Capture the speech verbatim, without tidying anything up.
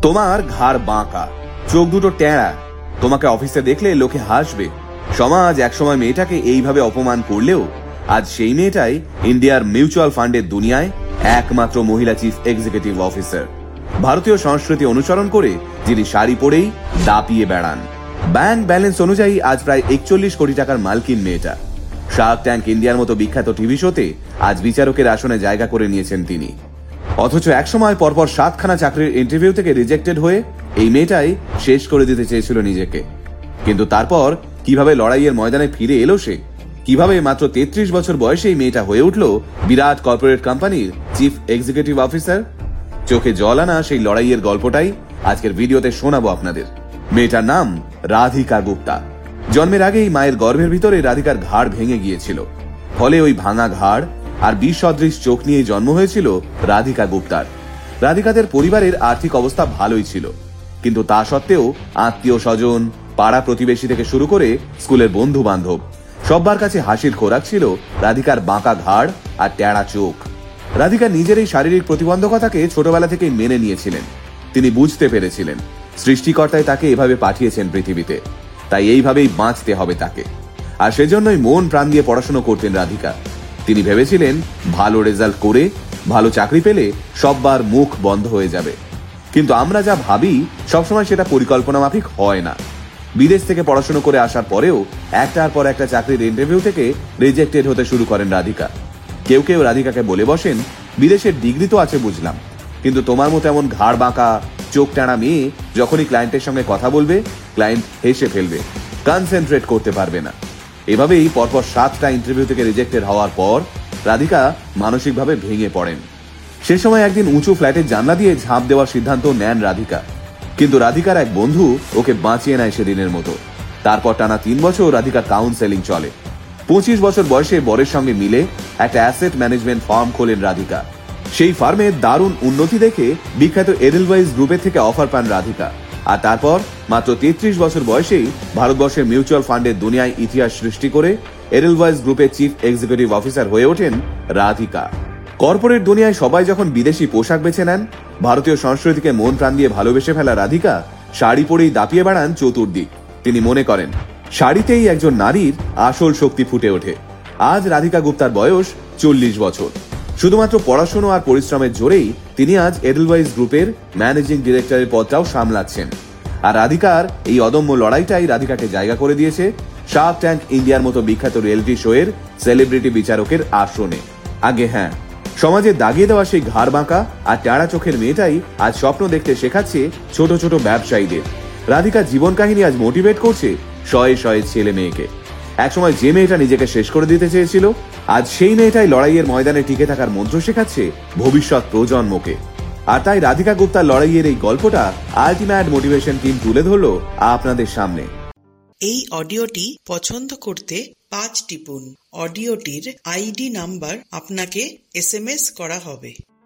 তোমার ঘাড় বাঁকা, চোখ দুটো টেঁড়া, তোমাকে অফিসে দেখলে লোকে হাসবে। সমাজ একসময় মেয়েটাকে এইভাবে অপমান করলেও আজ সেই মেয়েটাই ইন্ডিয়ার মিউচুয়াল ফান্ডের দুনিয়ায় একমাত্র মহিলা চিফ এক্সিকিউটিভ অফিসার। ভারতীয় সংস্কৃতি অনুসরণ করে যিনি শাড়ি পরেই দাপিয়ে বেড়ান। ব্যাংক ব্যালেন্স অনুযায়ী আজ প্রায় একচল্লিশ কোটি টাকার মালকিন মেয়েটা। শার্ক ট্যাঙ্ক ইন্ডিয়ার মতো বিখ্যাত টিভি শোতে আজ বিচারকের আসনে জায়গা করে নিয়েছেন তিনি। অথচ একসময় পরপর সাতখানা চাকরির ইন্টারভিউ থেকে রিজেক্টেড হয়ে এই মেয়েটাই শেষ করে দিতে চেয়েছিল নিজেকে। কিন্তু তারপর কিভাবে লড়াইয়ের ময়দানে ফিরে এলো সে, কিভাবে মাত্র তেত্রিশ বছর বয়সে এই মেয়েটা হয়ে উঠল বিরাট কর্পোরেট কোম্পানির চিফ এক্সিকিউটিভ অফিসার। চোখে জল আনা সেই লড়াইয়ের গল্পটাই আজকের ভিডিওতে শোনাবো আপনাদের। মেয়েটার নাম রাধিকা গুপ্তা। জন্মের আগেই মায়ের গর্ভের ভিতরে রাধিকার ঘাড় ভেঙে গিয়েছিল। ফলে ওই ভাঙা ঘাড় আর বিষ সদৃশ চোখ নিয়ে জন্ম হয়েছিল রাধিকা গুপ্তার। রাধিকাদের পরিবারের আর্থিক অবস্থা ভালোই ছিল, কিন্তু তা সত্ত্বেও আত্মীয় স্বজন, পাড়া প্রতিবেশী থেকে শুরু করে স্কুলের বন্ধু বান্ধব সবার কাছে হাসির খোরাক ছিল রাধিকার বাঁকা ঘাড় আর টেঁড়া চোখ। রাধিকা নিজের এই শারীরিক প্রতিবন্ধকতাকে ছোটবেলা থেকেই মেনে নিয়েছিলেন। তিনি বুঝতে পেরেছিলেন সৃষ্টিকর্তাই তাকে এভাবে পাঠিয়েছেন পৃথিবীতে, তাই এইভাবেই বাঁচতে হবে তাকে। আর সেজন্যই মন প্রাণ দিয়ে পড়াশোনা করতেন রাধিকা। তিনি ভেবেছিলেন ভালো রেজাল্ট করে ভালো চাকরি পেলে সববার মুখ বন্ধ হয়ে যাবে। কিন্তু আমরা যা ভাবি সবসময় সেটা পরিকল্পনা মাফিক হয় না। বিদেশ থেকে পড়াশোনা করে আসার পরেও একটার পর একটা চাকরির ইন্টারভিউ থেকে রিজেক্টেড হতে শুরু করেন রাধিকা। কেউ কেউ রাধিকাকে বলে বসেন, বিদেশের ডিগ্রি তো আছে বুঝলাম, কিন্তু তোমার মতো এমন ঘাড় বাঁকা চোখ টানা মেয়ে যখনই ক্লায়েন্টের সঙ্গে কথা বলবে ক্লায়েন্ট হেসে ফেলবে, কনসেন্ট্রেট করতে পারবে না। এভাবেই পরপর সাতটা ইন্টারভিউ থেকে রিজেক্টেড হওয়ার পর রাধিকা মানসিকভাবে ভেঙে পড়েন। সে সময় একদিন উঁচু ফ্ল্যাটের জানলা দিয়ে ঝাঁপ দেওয়ার সিদ্ধান্ত নেন রাধিকা। কিন্তু রাধিকার এক বন্ধু ওকে বাঁচিয়ে নেয় সেদিনের মতো। তারপর টানা তিন বছর রাধিকার কাউন্সেলিং চলে। পঁচিশ বছর বয়সে বরের সঙ্গে মিলে একটা অ্যাসেট ম্যানেজমেন্ট ফার্ম খোলেন রাধিকা। সেই ফার্মে দারুণ উন্নতি দেখে বিখ্যাত এডেলওয়াইজ গ্রুপের থেকে অফার পান রাধিকা। আর তারপর মাত্র তেত্রিশ বছর বয়সেই ভারতবর্ষের মিউচুয়াল ফান্ডের দুনিয়ায় ইতিহাস সৃষ্টি করে এডেলওয়াইজ গ্রুপের চিফ এক্সিকিউটিভ অফিসার হয়ে ওঠেন রাধিকা। কর্পোরেট দুনিয়ায় সবাই যখন বিদেশি পোশাক বেছে নেন, ভারতীয় সংস্কৃতিকে মন প্রাণ দিয়ে ভালোবেসে ফেলা রাধিকা শাড়ি পরেই দাপিয়ে বেড়ান চতুর্দিক। তিনি মনে করেন শাড়িতেই একজন নারীর আসল শক্তি ফুটে ওঠে। আজ রাধিকা গুপ্তার বয়স চল্লিশ বছর। শুধুমাত্র পড়াশোনা আর পরিশ্রমের জোরেই তিনি আজ এডেলওয়াইজ গ্রুপের ম্যানেজিং ডিরেক্টরের পদটাও সামলাচ্ছেন। আর রাধিকার এই অদম্য লড়াইটাই রাধিকাকে জায়গা করে দিয়েছে শার্ক ট্যাঙ্ক ইন্ডিয়ার মতো বিখ্যাত রিয়েলিটি শো এর সেলিব্রিটি বিচারকের আসনে। আগে হ্যাঁ, সমাজে দাগিয়ে দেওয়া সেই ঘাড় বাঁকা আর টাড়া চোখের মেয়েটাই আজ স্বপ্ন দেখতে শেখাচ্ছে ছোট ছোট ব্যবসায়ীদের। রাধিকা জীবন কাহিনী আজ মোটিভেট করছে শয়ে শয়ে ছেলে মেয়েকে। একসময় যে মেয়েটা নিজেকে শেষ করে দিতে চেয়েছিল, আজ সেই মেয়েটাই লড়াইয়ের ময়দানে টিকে থাকার মন্ত্র শেখাচ্ছে ভবিষ্যৎ প্রজন্মকে। আর তাই রাধিকা গুপ্তার লড়াইয়ের এই গল্পটা আল্টিমেট মোটিভেশন টিম তুলে ধরলো আপনাদের সামনে। এই অডিওটি পছন্দ করতে পাঁচ টিপুন। অডিওটির আইডি নাম্বার আপনাকে এস এম এস করা হবে।